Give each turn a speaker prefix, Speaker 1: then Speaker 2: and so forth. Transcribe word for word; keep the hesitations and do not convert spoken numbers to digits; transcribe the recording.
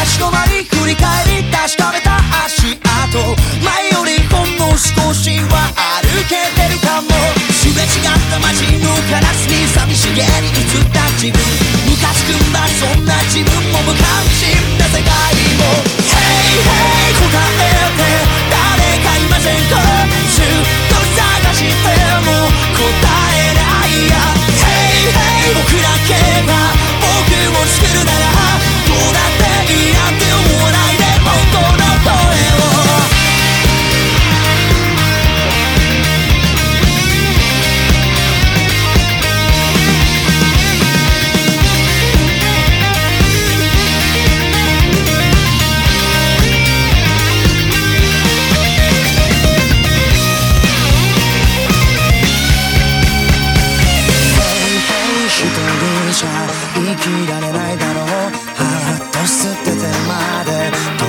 Speaker 1: ち止まり振り返り確かめた足跡、前よりほんの少しは歩けてるかも。すれ違った街のカラスに寂しげに映った自分、ムカつくんだそんな自分も無関心な世界も。 Hey hey 答えて誰かいませんか、ずっと探しても答えないや。 Hey hey 僕だけが僕を作るならどうだっていいなんて思わないで本当の声を。生きられないだろう、ハート捨ててまで